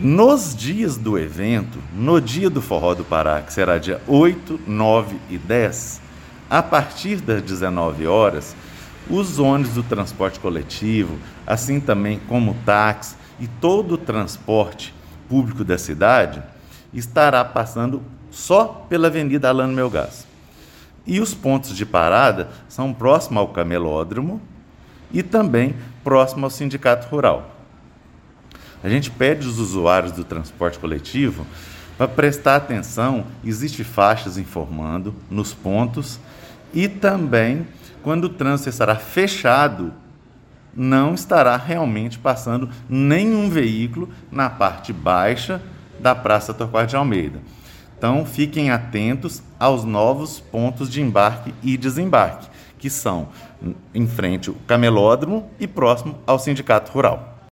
Nos dias do evento, no dia do Forró do Pará, que será dia 8, 9 e 10, a partir das 19 horas, os ônibus do transporte coletivo, assim também como o táxi e todo o transporte público da cidade, estará passando só pela Avenida Alano Melgaço. E os pontos de parada são próximo ao Camelódromo e também próximo ao Sindicato Rural. A gente pede aos usuários do transporte coletivo para prestar atenção, existem faixas informando nos pontos e também, quando o trânsito estará fechado, não estará realmente passando nenhum veículo na parte baixa da Praça Torquato de Almeida. Então, fiquem atentos aos novos pontos de embarque e desembarque, que são em frente ao Camelódromo e próximo ao Sindicato Rural.